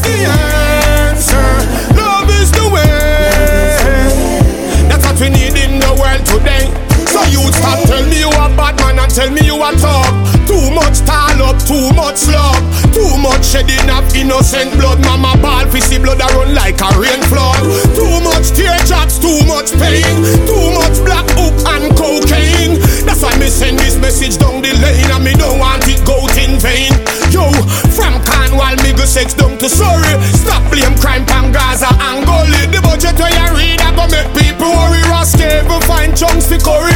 the answer. Love is the way. That's what we need in the world today. So you stop tell me you a bad man and tell me you a talk. Too much tall up, too much love, too much shedding of innocent blood. Mama ball fi see blood a run like a rain flood. Too much teardrops, too much pain, too much black hook and cocaine. That's why me send this message down the lane, and me don't want it go in vain. Yo, from Cornwall me go sex down to Surrey. Stop blame crime pan Gaza and Gully. The budget where you read I go make people worry. Ross Cable find chunks fi curry.